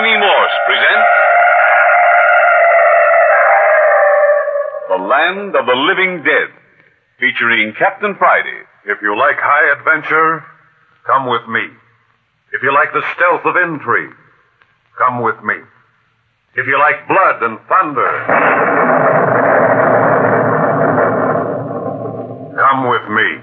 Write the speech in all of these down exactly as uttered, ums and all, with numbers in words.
Amy Morse presents The Land of the Living Dead, featuring Captain Friday. If you like high adventure, come with me. If you like the stealth of intrigue, come with me. If you like blood and thunder, come with me.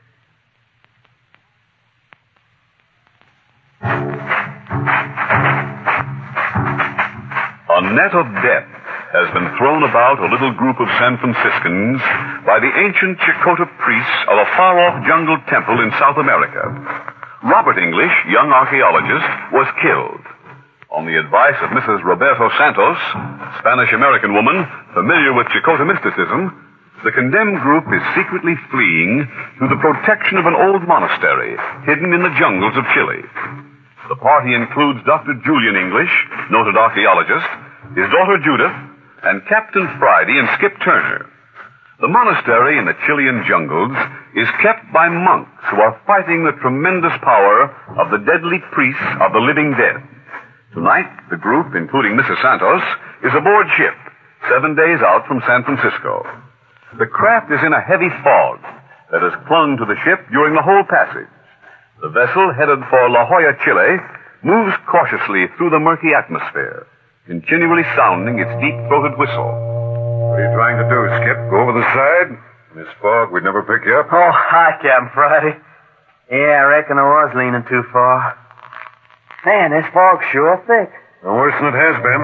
A net of death has been thrown about a little group of San Franciscans by the ancient Chakotah priests of a far-off jungle temple in South America. Robert English, young archaeologist, was killed. On the advice of Missus Roberto Santos, Spanish-American woman familiar with Chakotah mysticism, the condemned group is secretly fleeing to the protection of an old monastery hidden in the jungles of Chile. The party includes Doctor Julian English, noted archaeologist, his daughter Judith, and Captain Friday and Skip Turner. The monastery in the Chilean jungles is kept by monks who are fighting the tremendous power of the deadly priests of the living dead. Tonight, the group, including Missus Santos, is aboard ship, seven days out from San Francisco. The craft is in a heavy fog that has clung to the ship during the whole passage. The vessel, headed for La Jolla, Chile, moves cautiously through the murky atmosphere, continually sounding its deep-throated whistle. What are you trying to do, Skip? Go over the side? In this fog, we'd never pick you up. Oh, hi, Captain Friday. Yeah, I reckon I was leaning too far. Man, this fog's sure thick. No worse than it has been.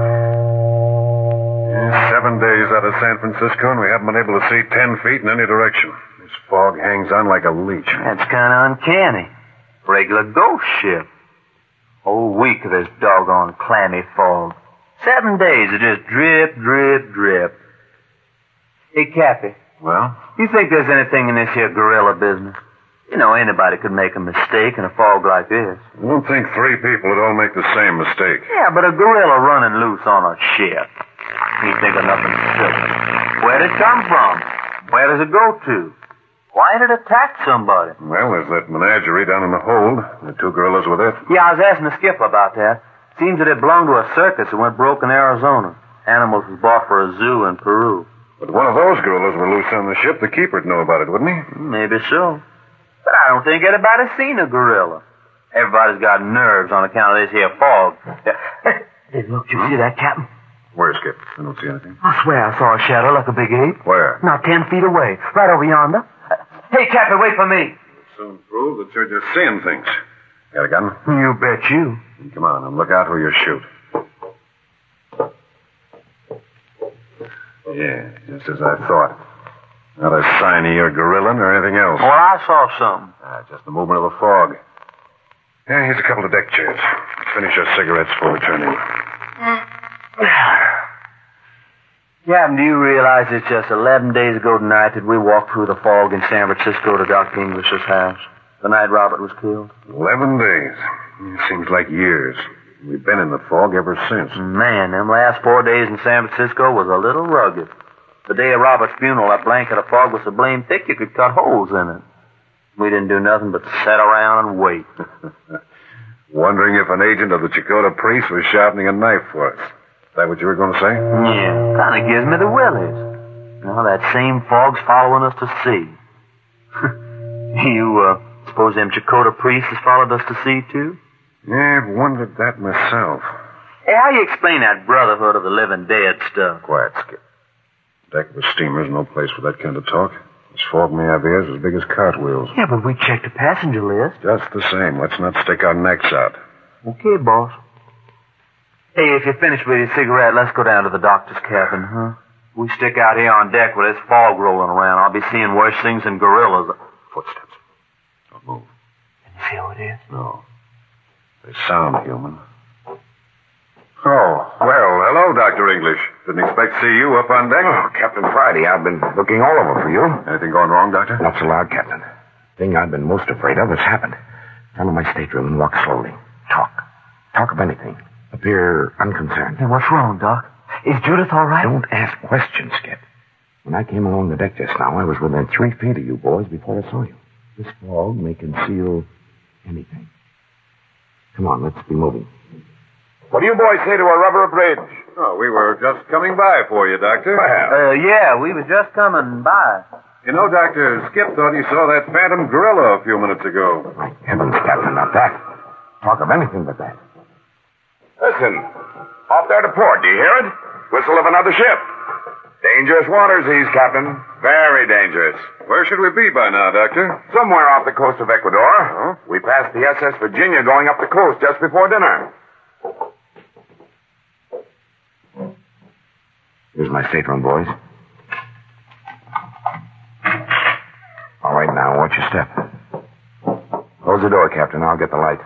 Yeah, seven days out of San Francisco, and we haven't been able to see ten feet in any direction. This fog hangs on like a leech. That's kind of uncanny. Regular ghost ship. Whole week of this doggone clammy fog. Seven days of just drip, drip, drip. Hey, Cappy. Well? You think there's anything in this here gorilla business? You know, anybody could make a mistake in a fog like this. I don't think three people would all make the same mistake. Yeah, but a gorilla running loose on a ship. You think of nothing silly. Where did it come from? Where does it go to? Why did it attack somebody? Well, there's that menagerie down in the hold. The two gorillas with it. Yeah, I was asking the skipper about that. Seems that it belonged to a circus that went broke in Arizona. Animals was bought for a zoo in Peru. But one of those gorillas were loose on the ship. The keeper'd know about it, wouldn't he? Maybe so. But I don't think anybody's seen a gorilla. Everybody's got nerves on account of this here fog. Hey, look, you see that, Captain? Where, Skip? I don't see anything. I swear I saw a shadow like a big ape. Where? Not ten feet away. Right over yonder. Hey, Captain, wait for me. It'll soon prove that you're just seeing things. Got a gun? You bet you. Come on, and look out where you shoot. Yeah, just as I thought. Not a sign of your gorilla or anything else. Well, I saw something. Ah, just the movement of the fog. Yeah, here's a couple of deck chairs. Let's finish our cigarettes before we turn in. Captain, do you realize it's just eleven days ago tonight that we walked through the fog in San Francisco to Doctor English's house? The night Robert was killed? Eleven days. It seems like years. We've been in the fog ever since. Man, them last four days in San Francisco was a little rugged. The day of Robert's funeral, that blanket of fog was so blame thick you could cut holes in it. We didn't do nothing but sit around and wait. Wondering if an agent of the Chakotah priest was sharpening a knife for us. Is that what you were going to say? Yeah, kind of gives me the willies. Now that same fog's following us to sea. you, uh, suppose them Chakotah priests has followed us to sea, too? Yeah, I've wondered that myself. Hey, how you explain that brotherhood of the living dead stuff? Quiet, Skip. Deck of a steamer's no place for that kind of talk. This fog may have ears as big as cartwheels. Yeah, but we checked the passenger list. Just the same. Let's not stick our necks out. Okay, boss. Hey, if you're finished with your cigarette, let's go down to the doctor's cabin, huh? We stick out here on deck with this fog rolling around. I'll be seeing worse things than gorillas. Footsteps. Don't move. Can you see who it is? No. They sound human. Oh, well, hello, Doctor English. Didn't expect to see you up on deck. Oh, Captain Friday, I've been looking all over for you. Anything going wrong, Doctor? Not so loud, Captain. Thing I've been most afraid of has happened. Down to my stateroom and walk slowly. Talk. Talk of anything. Appear unconcerned. Hey, what's wrong, Doc? Is Judith all right? Don't ask questions, Skip. When I came along the deck just now, I was within three feet of you boys before I saw you. This fog may conceal anything. Come on, let's be moving. What do you boys say to a rubber bridge? Oh, we were just coming by for you, Doctor. Uh, yeah, we was just coming by. You know, Doctor, Skip thought he saw that phantom gorilla a few minutes ago. My heavens, Captain, not that. Talk of anything but that. Listen, off there to port, do you hear it? Whistle of another ship. Dangerous waters, these, Captain. Very dangerous. Where should we be by now, Doctor? Somewhere off the coast of Ecuador. Oh? We passed the S S Virginia going up the coast just before dinner. Here's my stateroom, boys. All right, now, watch your step. Close the door, Captain. I'll get the light.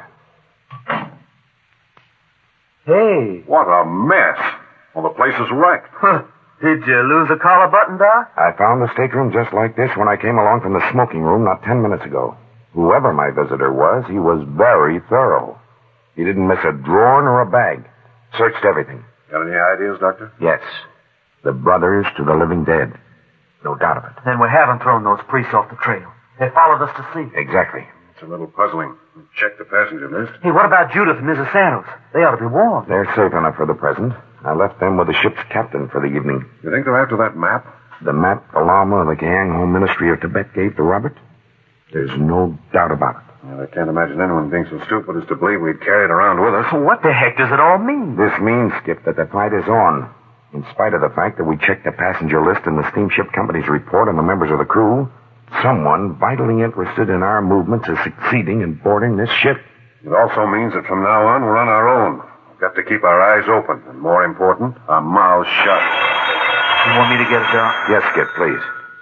Hey. What a mess. Well, the place is wrecked. Huh. Did you lose a collar button, Doc? I found the stateroom just like this when I came along from the smoking room not ten minutes ago. Whoever my visitor was, he was very thorough. He didn't miss a drawer nor a bag. Searched everything. Got any ideas, Doctor? Yes. The brothers to the living dead. No doubt of it. Then we haven't thrown those priests off the trail. They followed us to see. Exactly. It's a little puzzling. Check the passenger list. Hey, what about Judith and Missus Santos? They ought to be warned. They're safe enough for the present. I left them with the ship's captain for the evening. You think they're after that map? The map the Lama of the Gang Home Ministry of Tibet gave to Robert? There's no doubt about it. Well, I can't imagine anyone being so stupid as to believe we'd carry it around with us. What the heck does it all mean? This means, Skip, that the fight is on. In spite of the fact that we checked the passenger list and the steamship company's report on the members of the crew, someone vitally interested in our movements is succeeding in boarding this ship. It also means that from now on, we're on our own. We've got to keep our eyes open, and more important, our mouths shut. You want me to get it, Doc? Yes, Skip, please.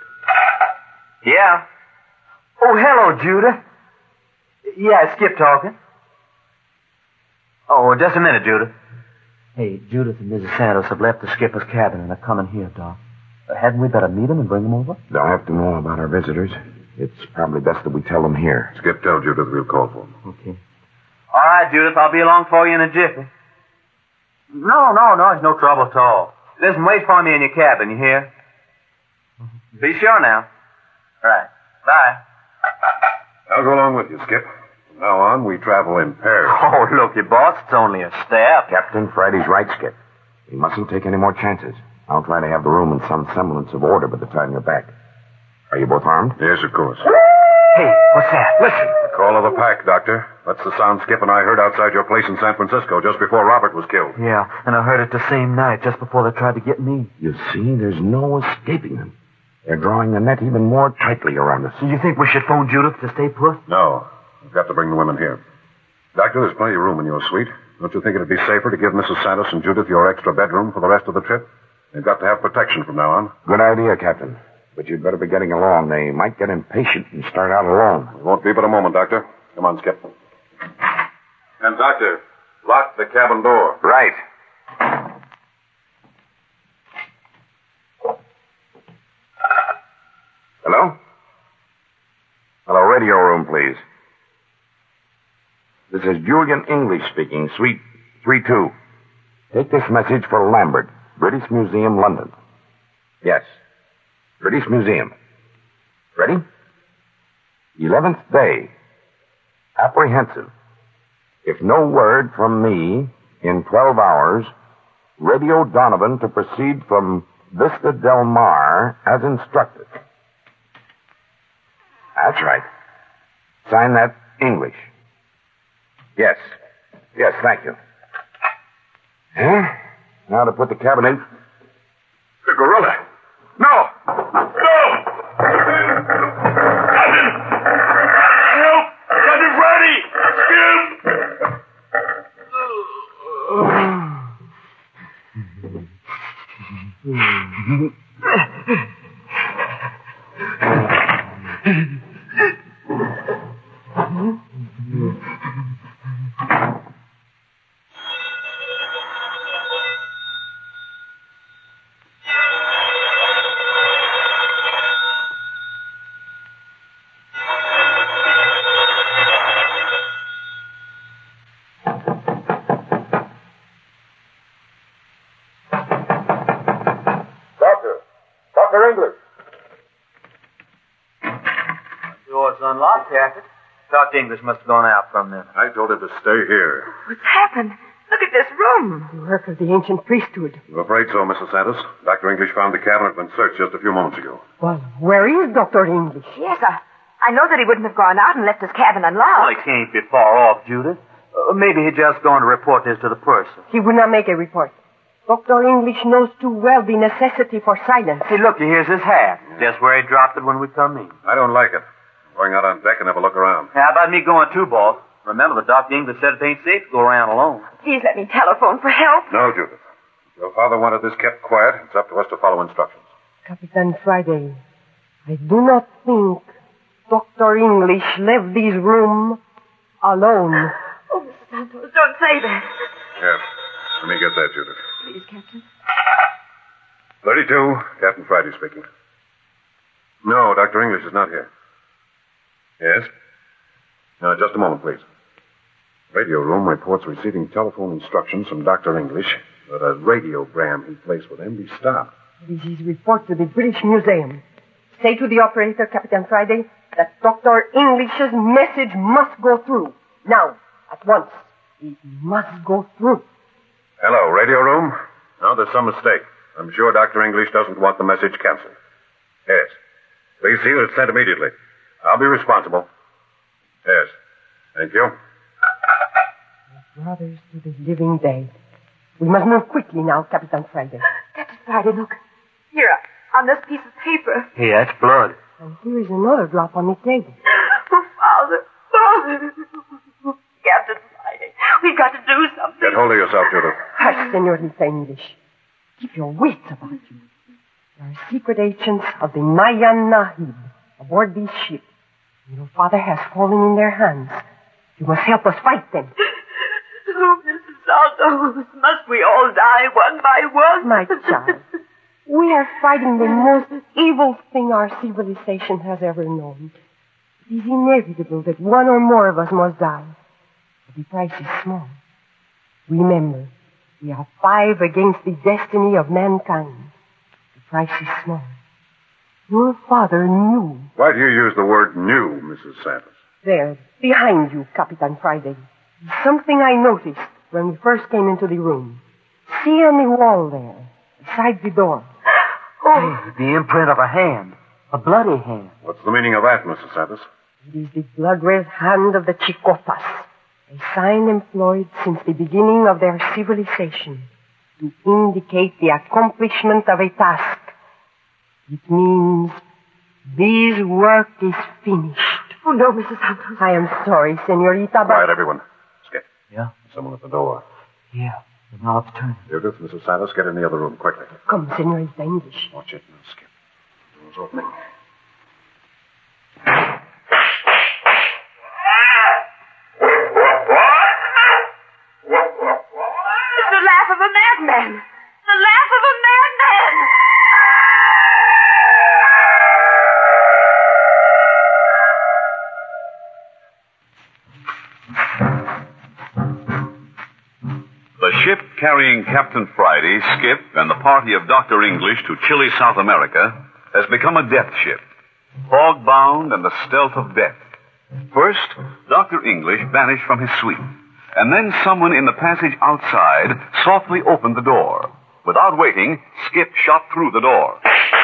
Yeah. Oh, hello, Judith. Yeah, Skip talking. Oh, just a minute, Judith. Hey, Judith and Missus Santos have left the skipper's cabin and are coming here, Doc. Uh, hadn't we better meet them and bring them over? They'll have to know about our visitors. It's probably best that we tell them here. Skip, tell Judith we'll call for them. Okay. All right, Judith, I'll be along for you in a jiffy. No, no, no, it's no trouble at all. Listen, wait for me in your cabin, you hear? Be sure now. All right. Bye. I'll go along with you, Skip. From now on, we travel in pairs. Oh, look, your boss, it's only a step. Captain Friday's right, Skip. We mustn't take any more chances. I'll try to have the room in some semblance of order by the time you're back. Are you both armed? Yes, of course. Hey, what's that? Listen. The call of the pack, Doctor. That's the sound Skip and I heard outside your place in San Francisco just before Robert was killed. Yeah, and I heard it the same night, just before they tried to get me. You see, there's no escaping them. They're drawing the net even more tightly around us. So you think we should phone Judith to stay put? No. We've got to bring the women here. Doctor, there's plenty of room in your suite. Don't you think it'd be safer to give Missus Santos and Judith your extra bedroom for the rest of the trip? They've got to have protection from now on. Good idea, Captain. But you'd better be getting along. They might get impatient and start out alone. It won't be but a moment, Doctor. Come on, Skip. And, Doctor, lock the cabin door. Right. Hello? Hello, radio room, please. This is Julian English speaking, Suite three two. Take this message for Lambert, British Museum, London. Yes. British Museum. Ready? Eleventh day. Apprehensive. If no word from me in twelve hours, radio Donovan to proceed from Vista Del Mar as instructed. That's right. Sign that English. Yes. Yes, thank you. Huh? Now to put the cabin in. The gorilla. No! No! Captain! Help! Captain Friday! Doctor English must have gone out from them. I told him to stay here. What's happened? Look at this room? The work of the ancient priesthood. I'm afraid so, Missus Santos. Doctor English found the cabinet had been searched just a few moments ago. Well, where is Doctor English? Yes, I, I know that he wouldn't have gone out and left his cabin unlocked. Well, he can't be far off, Judith. Uh, maybe he's just going to report this to the purser. He would not make a report. Doctor English knows too well the necessity for silence. See, look, here's his hat. Just where he dropped it when we come in. I don't like it. I'm going out on deck and have a look around. How about me going too, boss? Remember, the Doctor English said it ain't safe to go around alone. Please let me telephone for help. No, Judith. Your father wanted this kept quiet. It's up to us to follow instructions. Capitan Friday, I do not think Doctor English left this room alone. Oh, Mister Santos, don't say that. Yes. Let me get that, Judith. Please, Captain. thirty-two, Captain Friday speaking. No, Doctor English is not here. Yes? Now, just a moment, please. Radio room reports receiving telephone instructions from Doctor English that a radiogram he placed with him be stopped. This is report to the British Museum. Say to the operator, Captain Friday, that Doctor English's message must go through. Now, at once. It must go through. Hello, radio room? No, there's some mistake. I'm sure Doctor English doesn't want the message canceled. Yes. Please see that it's sent immediately. I'll be responsible. Yes. Thank you. Brothers to the living dead. We must move quickly now, Captain Friday. Captain Friday, look. Here, on this piece of paper. Hey, that's blood. And here is another drop on the table. Oh, Father, Father. Captain Friday, we've got to do something. Get hold of yourself, Judith. Hush, Senorita English. Keep your wits about you. There are secret agents of the Mayan Nahib aboard this ship. Your father has fallen in their hands. You must help us fight them. Oh, Missus Santos, must we all die one by one? My child, we are fighting the most evil thing our civilization has ever known. It is inevitable that one or more of us must die. But the price is small. Remember, we are five against the destiny of mankind. The price is small. Your father knew. Why do you use the word knew, Missus Santos? There, behind you, Capitan Friday. Something I noticed when we first came into the room. See on the wall there, beside the door. Oh. Hey, the imprint of a hand. A bloody hand. What's the meaning of that, Missus Santos? It is the blood-red hand of the Chicotas, a sign employed since the beginning of their civilization to indicate the accomplishment of a task. It means this work is finished. Oh, no, Missus Santos. I am sorry, Senorita, but... Quiet, everyone. Skip. Yeah? Someone at the door. Yeah. The knob's turning. Judith, Missus Santos, get in the other room quickly. Come, Senorita English. Watch it now, Skip. Door's opening. It's the laugh of a madman. The laugh of a madman. The ship carrying Captain Friday, Skip, and the party of Doctor English to Chile, South America, has become a death ship, fog-bound and the stealth of death. First, Doctor English vanished from his suite, and then someone in the passage outside softly opened the door. Without waiting, Skip shot through the door.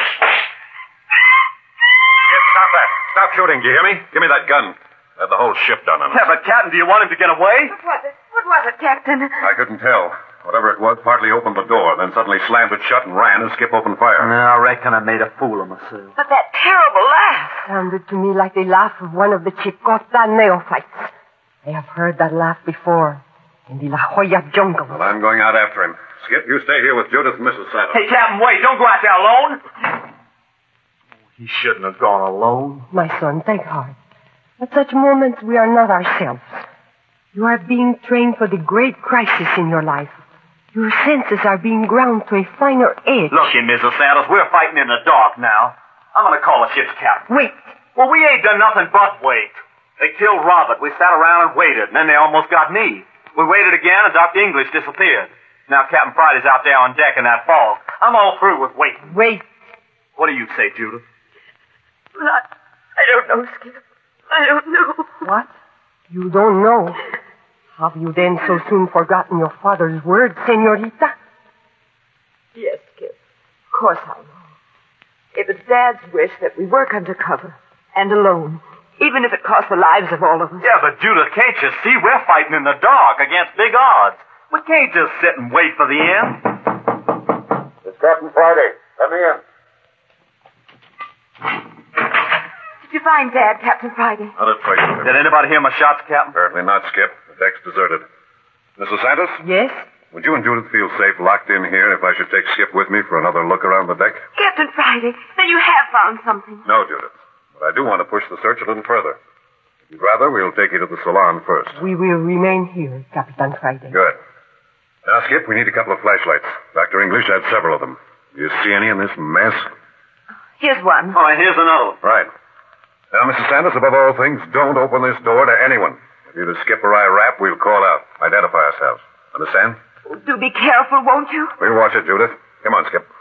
Skip, stop that. Stop shooting, do you hear me? Give me that gun. Have the whole ship done on it. Yeah, but Captain, do you want him to get away? What was it? What was it, Captain? I couldn't tell. Whatever it was partly opened the door, then suddenly slammed it shut and ran and Skip opened fire. I reckon I made a fool of myself. But that terrible laugh. Sounded to me like the laugh of one of the Chicota neophytes. I have heard that laugh before in the La Jolla jungle. Well, I'm going out after him. Skip, you stay here with Judith and Missus Santos. Hey, Captain, wait. Don't go out there alone. He shouldn't have gone alone. My son, take heart. At such moments, we are not ourselves. You are being trained for the great crisis in your life. Your senses are being ground to a finer edge. Look here, Missus Santos, we're fighting in the dark now. I'm going to call the ship's captain. Wait. Well, we ain't done nothing but wait. They killed Robert. We sat around and waited, and then they almost got me. We waited again, and Doctor English disappeared. Now Captain Friday's out there on deck in that fog. I'm all through with waiting. Wait. What do you say, Judith? Well, I, I don't know, Skip. I don't know. What? You don't know? Have you then so soon forgotten your father's word, senorita? Yes, Skip. Of course I know. It was Dad's wish that we work undercover and alone, even if it cost the lives of all of us. Yeah, but Judith, can't you see we're fighting in the dark against big odds? We can't just sit and wait for the end. It's Captain Friday. Let me in. Did you find Dad, Captain Friday? Not a trace of him. Did anybody hear my shots, Captain? Apparently not, Skip. The deck's deserted. Missus Santos? Yes? Would you and Judith feel safe locked in here if I should take Skip with me for another look around the deck? Captain Friday, then you have found something. No, Judith. But I do want to push the search a little further. If you'd rather, we'll take you to the salon first. We will remain here, Capitan Friday. Good. Now, Skip, we need a couple of flashlights. Doctor English had several of them. Do you see any in this mess? Here's one. Oh, and here's another. Right. Now, Missus Sanders, above all things, don't open this door to anyone. If either Skip or I rap, we'll call out. Identify ourselves. Understand? Do be careful, won't you? We'll watch it, Judith. Come on, Skip.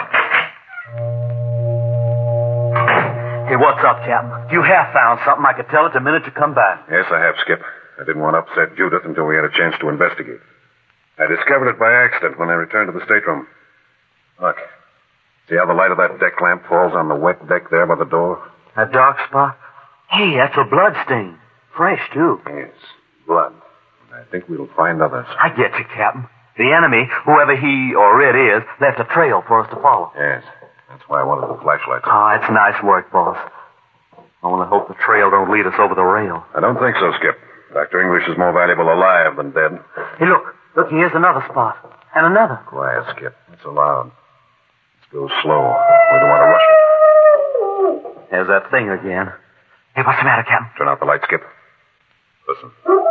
Hey, what's up, Captain? You have found something. I could tell it the minute you come back. Yes, I have, Skip. I didn't want to upset Judith until we had a chance to investigate. I discovered it by accident when I returned to the stateroom. Look. See how the light of that deck lamp falls on the wet deck there by the door? That dark spot? Hey, that's a blood stain. Fresh, too. Yes, blood. I think we'll find others. I get you, Captain. The enemy, whoever he or it is, left a trail for us to follow. Yes. That's why I wanted the flashlights. Ah, it's nice work, boss. I only hope the trail don't lead us over the rail. I don't think so, Skip. Doctor English is more valuable alive than dead. Hey, look. Look, here's another spot. And another. Quiet, Skip. It's allowed. Let's go slow. We don't want to rush it. There's that thing again. Hey, what's the matter, Captain? Turn out the light, Skip. Listen.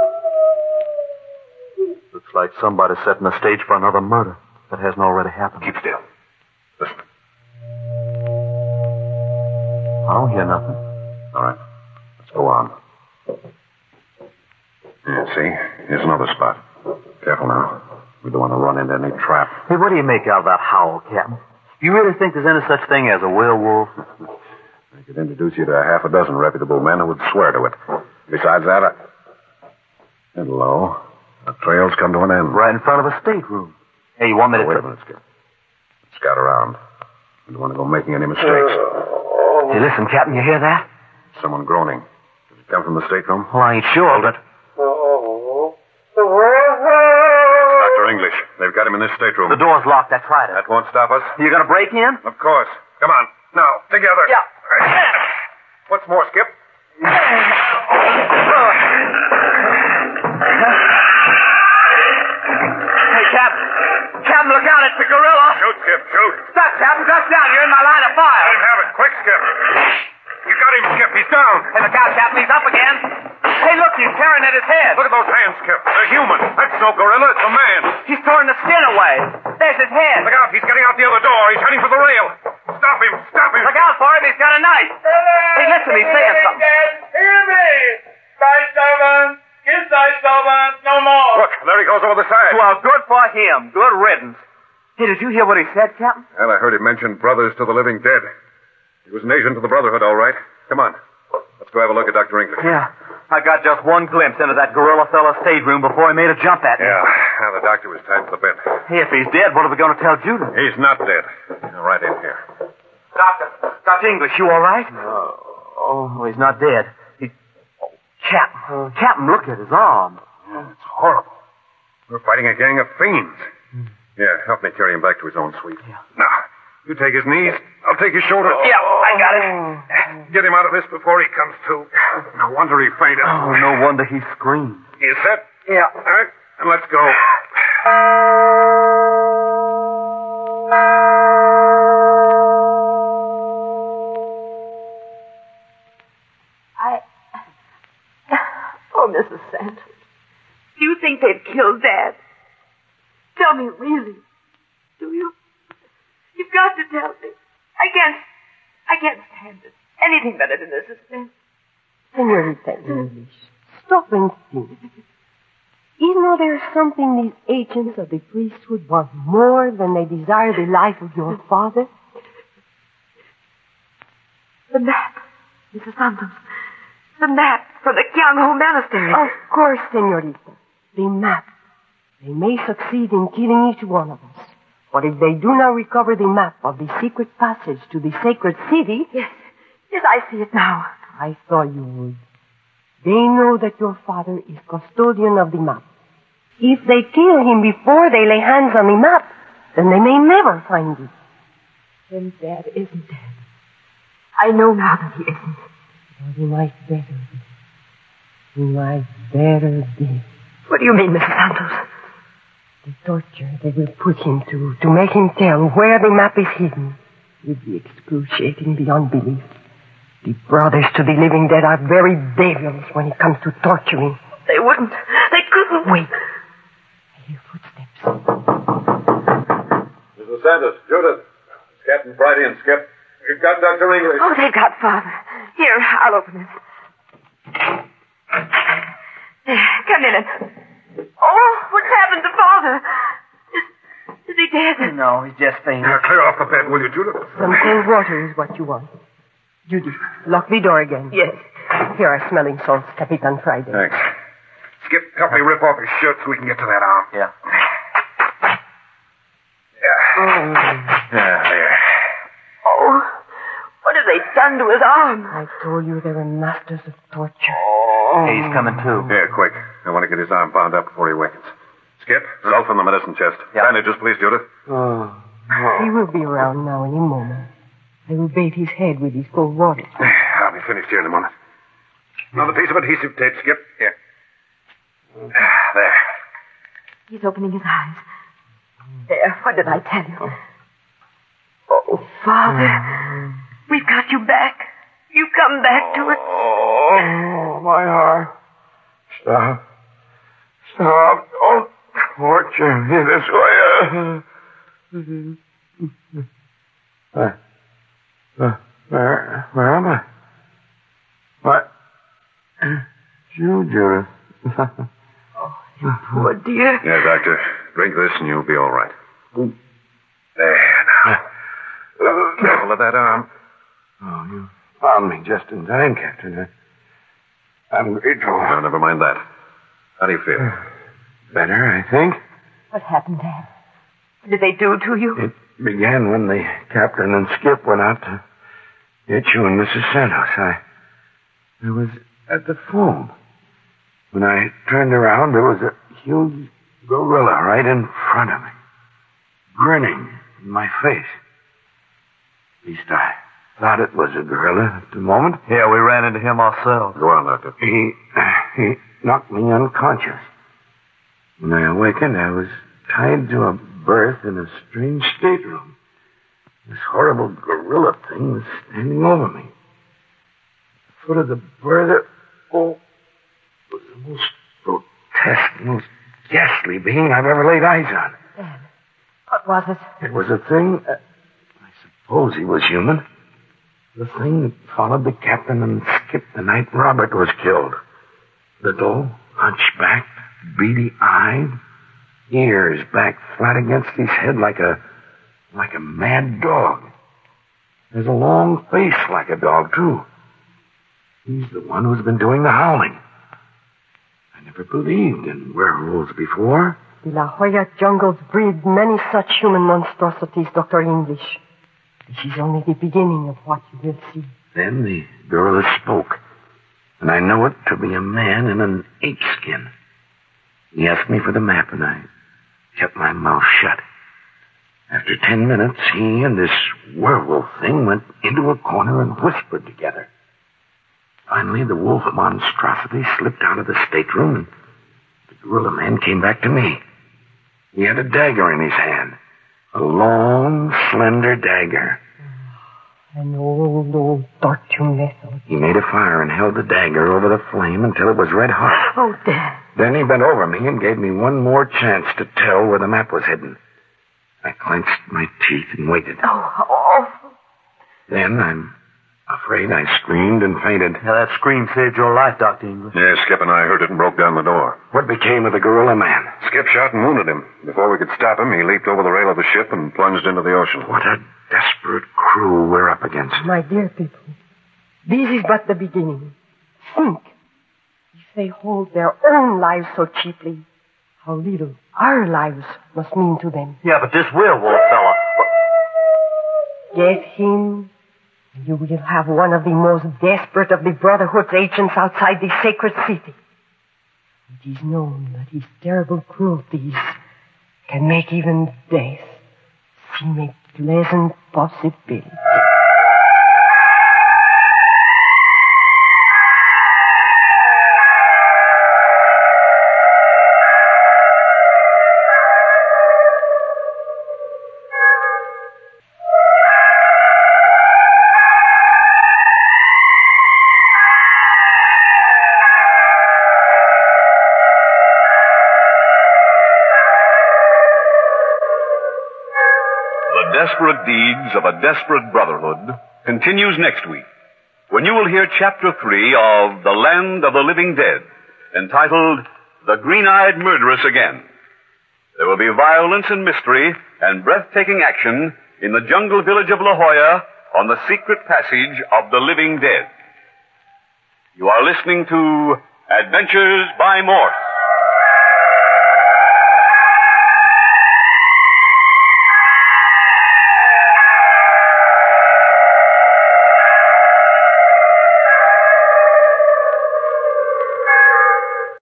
Looks like somebody's setting the stage for another murder that hasn't already happened. Keep still. Listen. I don't hear nothing. All right. Let's go on. Yeah, see? Here's another spot. Careful now. We don't want to run into any trap. Hey, what do you make out of that howl, Captain? You really think there's any such thing as a werewolf? I could introduce you to a half a dozen reputable men who would swear to it. Besides that, I... Hello. The trail's come to an end. Right in front of a stateroom. Hey, you want me to... Oh, wait a minute, Skip. Scout around. We don't want to go making any mistakes. Hey, listen, Captain, you hear that? Someone groaning. Does it come from the stateroom? Well, I ain't sure, but... Doctor English. They've got him in this stateroom. The door's locked. That's right. That won't stop us? You gonna break in? Of course. Come on. Now, together. Yeah. What's more, Skip? Hey, Captain. Captain, look out. It's a gorilla. Shoot, Skip. Shoot. Stop, Captain. Duck down. You're in my line of fire. Let him have it. Quick, Skip. You got him, Skip. He's down. Hey, look out, Captain. He's up again. Hey, look. He's tearing at his head. Look at those hands, Skip. They're human. That's no gorilla. It's a man. He's tearing the skin away. There's his head. Look out. He's getting out the other door. He's heading for the rail. Stop him. Stop him. Look out for him. He's got a knife. Hey, listen. He's saying something. Hear me! Side servant! Kiss side servant! No more! Look, there he goes over the side. Well, good for him. Good riddance. Hey, did you hear what he said, Captain? And I heard him mention brothers to the living dead. He was an agent of the Brotherhood, all right. Come on. Let's go have a look at Doctor English. Yeah. I got just one glimpse into that gorilla fella's stateroom before he made a jump at me. Yeah. Now the doctor was tied to the bed. Hey, if he's dead, what are we going to tell Judith? He's not dead. Now, right in here. Doctor. Doctor English, you all right? No. Oh, he's not dead. He... Oh, Captain. Captain, look at his arm. Oh, it's horrible. We're fighting a gang of fiends. Hmm. Yeah, help me carry him back to his own suite. Yeah. Now, you take his knees. I'll take his shoulder. Yeah, I got it. Get him out of this before he comes to. No wonder he fainted. Oh, no wonder he screamed. You set? Yeah. All right, and let's go. I... Oh, Missus Santos. Do you think they've killed Dad? Tell me, really. Do you? You've got to tell me. I can't... I can't stand it. Anything better than this suspense. Senorita English, stop and think. Isn't there something these agents of the priesthood want more than they desire the life of your father? The map, Missus Santos. The map for the Kyung Ho Monastery. Of course, senorita. the map. They may succeed in killing each one of us. But if they do not recover the map of the secret passage to the sacred city... Yes. Yes, I see it now. I thought you would. They know that your father is custodian of the map. If they kill him before they lay hands on the map, then they may never find it. Then Dad isn't dead. I know now that he isn't. But he might better be. He might better be. What do you mean, Missus Santos? The torture they will put him to, to make him tell where the map is hidden, will be excruciating beyond belief. The brothers to the living dead are very devils when it comes to torturing. They wouldn't. They couldn't. Wait. I hear footsteps. Missus Santos, Judith, it's Captain Friday and Skip. We've got Doctor English. Oh, they've got Father. Here, I'll open it. There, come in. Oh, what's happened to Father? Is, is he dead? No, he's just fainted. Now, clear off the bed, will you, Judith? Some cold water is what you want. Judy, lock the door again. Yes. Here are smelling salts, Capitan Friday. Thanks. Skip, help me rip off his shirt so we can get to that arm. Yeah. Yeah. Oh. Yeah, there. Oh, what have they done to his arm? I told you they were masters of torture. Oh. Hey, he's coming too. Here, quick. I want to get his arm bound up before he wakens. Skip, salt from the medicine chest. Yeah. Bandages, please, Judith. Oh. He will be around now any moment. I will bathe his head with this cold water. I'll be finished here in a moment. Another piece of adhesive tape, Skip. Here. There. He's opening his eyes. There, what did I tell you? Oh, Father, we've got you back. You come back to us. Oh, my heart. Stop. Stop. Don't torture me this way. Uh, uh, where, where am I? What? It's you, Judith. You poor dear. Yeah, Doctor. Drink this and you'll be all right. There, now. Uh, careful of that arm. Oh, you found me just in time, Captain. I, I'm grateful. No, never mind that. How do you feel? Better, I think. What happened, Dad? What did they do to you? It began when the captain and Skip went out to get you and Missus Santos. I, I was at the phone. When I turned around, there was a huge gorilla right in front of me, grinning in my face. At least I thought it was a gorilla at the moment. Yeah, we ran into him ourselves. Go on, Doctor. He, he knocked me unconscious. When I awakened, I was tied to a berth in a strange stateroom. This horrible gorilla thing was standing over me. At the foot of the berth, oh, it was the most grotesque, most ghastly being I've ever laid eyes on. Dad, what was it? It was a thing, uh, I suppose he was human. The thing that followed the captain and Skip the night Robert was killed. Little, hunchbacked, beady-eyed, ears back flat against his head like a, like a mad dog. There's a long face like a dog, too. He's the one who's been doing the howling. I never believed in werewolves before. The La Jolla jungles breed many such human monstrosities, Doctor English. This is only the beginning of what you will see. Then the gorilla spoke, and I know it to be a man in an ape skin. He asked me for the map, and I kept my mouth shut. After ten minutes, he and this werewolf thing went into a corner and whispered together. Finally, the wolf monstrosity slipped out of the stateroom, and the gorilla man came back to me. He had a dagger in his hand. A long, slender dagger. An old, old torture method. He made a fire and held the dagger over the flame until it was red hot. Oh, Dad. Then he bent over me and gave me one more chance to tell where the map was hidden. I clenched my teeth and waited. Oh, how awful. Then, I'm afraid I screamed and fainted. Yeah, that scream saved your life, Doctor English. Yeah, Skip and I heard it and broke down the door. What became of the gorilla man? Skip shot and wounded him. Before we could stop him, he leaped over the rail of the ship and plunged into the ocean. What a desperate crew we're up against. My dear people, this is but the beginning. Think. If they hold their own lives so cheaply, how little our lives must mean to them. Yeah, but this werewolf fella... Get him, and you will have one of the most desperate of the Brotherhood's agents outside the sacred city. It is known that his terrible cruelties can make even death seem a pleasant possibility. Desperate Deeds of a Desperate Brotherhood continues next week, when you will hear Chapter three of The Land of the Living Dead, entitled The Green-Eyed Murderess Again. There will be violence and mystery and breathtaking action in the jungle village of La Jolla on the secret passage of the living dead. You are listening to Adventures by Morse.